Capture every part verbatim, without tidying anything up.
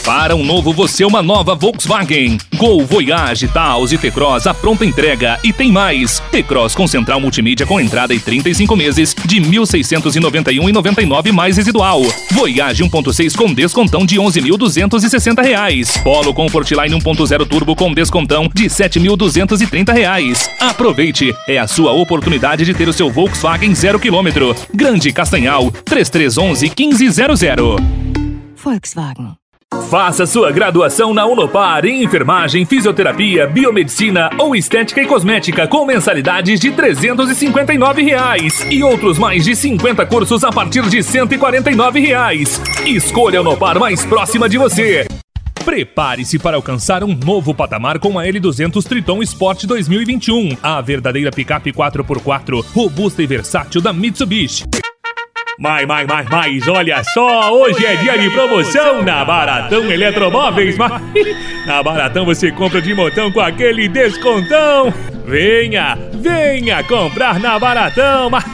Para um novo você, uma nova Volkswagen. Gol, Voyage, Taos e T-Cross a pronta entrega. E tem mais. T-Cross com central multimídia com entrada e trinta e cinco meses de mil seiscentos e noventa e um reais e noventa e nove centavos mais residual. Voyage um ponto seis com descontão de onze mil duzentos e sessenta reais. Polo Comfortline um ponto zero Turbo com descontão de sete mil duzentos e trinta reais. Aproveite, é a sua oportunidade de ter o seu Volkswagen zero quilômetro. Grande Castanhal, três três um um, um cinco zero zero. Volkswagen. Faça sua graduação na Unopar em enfermagem, fisioterapia, biomedicina ou estética e cosmética com mensalidades de trezentos e cinquenta e nove reais e outros mais de cinquenta cursos a partir de cento e quarenta e nove reais. Escolha a Unopar mais próxima de você. Prepare-se para alcançar um novo patamar com a L duzentos Triton Sport dois mil e vinte e um, a verdadeira picape quatro por quatro, robusta e versátil da Mitsubishi. Mais, mais, mais, mais, olha só, hoje é dia de promoção na Baratão Eletromóveis. Na Baratão você compra de montão com aquele descontão. Venha, venha comprar na Baratão. Mas,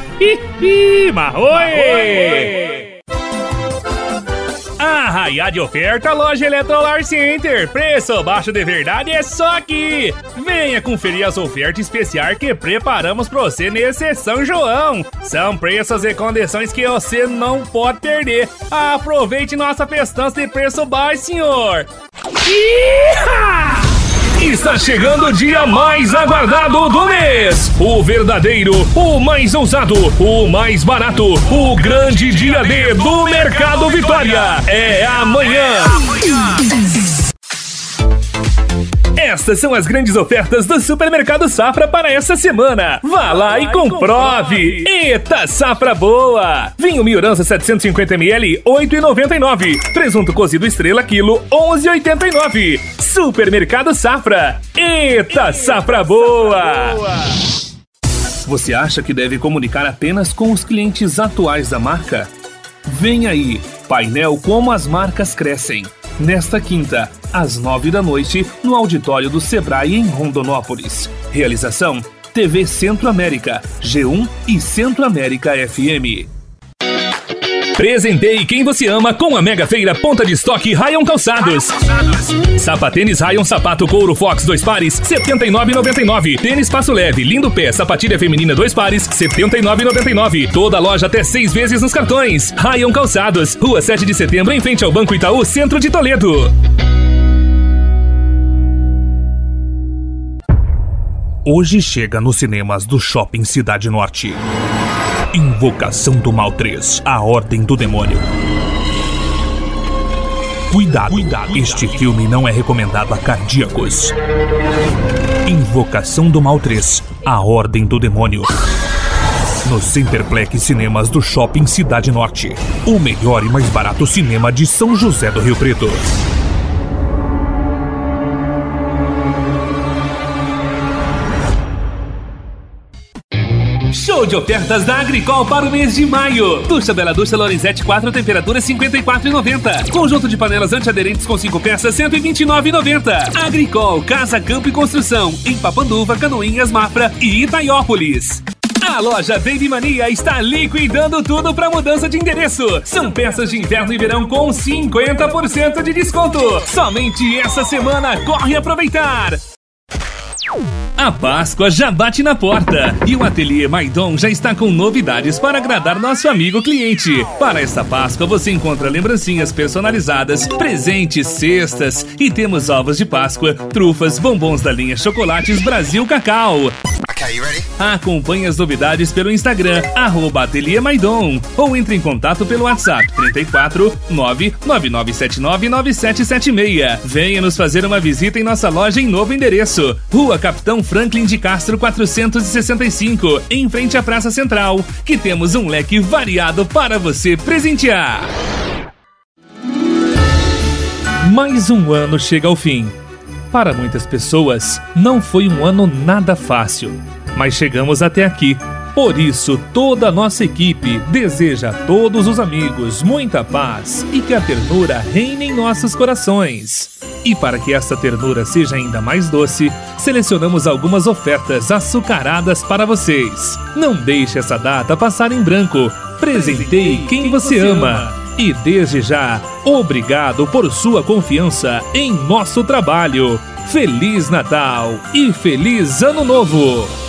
oi! Arraiá de oferta, loja Eletrolar Center. Preço baixo de verdade é só aqui. Venha conferir as ofertas especiais que preparamos para você nesse São João. São preços e condições que você não pode perder. Aproveite nossa festança de preço baixo, senhor. Iha! Está chegando o dia mais aguardado do mês. O verdadeiro, o mais ousado, o mais barato, o grande dia D do Mercado Vitória. É amanhã. Estas são as grandes ofertas do Supermercado Safra para essa semana. Vá lá e comprove. Eita, safra boa! Vinho Miorança setecentos e cinquenta mililitros, oito reais e noventa e nove centavos. Presunto cozido Estrela quilo, onze reais e oitenta e nove centavos. Supermercado Safra. Eita, safra boa! Você acha que deve comunicar apenas com os clientes atuais da marca? Vem aí, painel Como as Marcas Crescem. Nesta quinta, às nove da noite, no auditório do Sebrae em Rondonópolis. Realização: T V Centro-América, G um e Centro-América F M. Presenteie quem você ama com a mega feira Ponta de Estoque Rayon Calçados. Sapatênis Rayon Sapato Couro Fox dois pares, setenta e nove reais e noventa e nove centavos. Tênis Passo Leve Lindo Pé Sapatilha Feminina dois pares, setenta e nove reais e noventa e nove centavos. Toda loja até seis vezes nos cartões. Rayon Calçados, Rua sete de Setembro, em frente ao Banco Itaú, Centro de Toledo. Hoje chega nos cinemas do Shopping Cidade Norte Invocação do Mal três, A Ordem do Demônio. Cuidado, Cuidado, este filme não é recomendado a cardíacos. Invocação do Mal três, A Ordem do Demônio. No Centerplex Cinemas do Shopping Cidade Norte. O melhor e mais barato cinema de São José do Rio Preto. Show de ofertas da Agricol para o mês de maio. Ducha Bela Ducha Lorenzetti quatro, temperatura cinquenta e quatro reais e noventa centavos. Conjunto de panelas antiaderentes com cinco peças, cento e vinte e nove reais e noventa centavos. Agricol, Casa, Campo e Construção, em Papanduva, Canoinhas, Mafra e Itaiópolis. A loja Baby Mania está liquidando tudo para mudança de endereço. São peças de inverno e verão com cinquenta por cento de desconto. Somente essa semana, corre aproveitar. A Páscoa já bate na porta e o Ateliê Maidon já está com novidades para agradar nosso amigo cliente. Para esta Páscoa você encontra lembrancinhas personalizadas, presentes, cestas e temos ovos de Páscoa, trufas, bombons da linha Chocolates Brasil Cacau. Okay, you ready? Acompanhe as novidades pelo Instagram, arroba Ateliê Maidon, ou entre em contato pelo WhatsApp trinta e quatro, nove nove nove sete nove, nove sete sete seis. Venha nos fazer uma visita em nossa loja em novo endereço, Rua Capitão Franklin de Castro quatrocentos e sessenta e cinco, em frente à Praça Central, que temos um leque variado para você presentear. Mais um ano chega ao fim. Para muitas pessoas, não foi um ano nada fácil, mas chegamos até aqui. Por isso, toda a nossa equipe deseja a todos os amigos muita paz e que a ternura reine em nossos corações. E para que essa ternura seja ainda mais doce, selecionamos algumas ofertas açucaradas para vocês. Não deixe essa data passar em branco. Presenteie quem você ama. E desde já, obrigado por sua confiança em nosso trabalho. Feliz Natal e Feliz Ano Novo!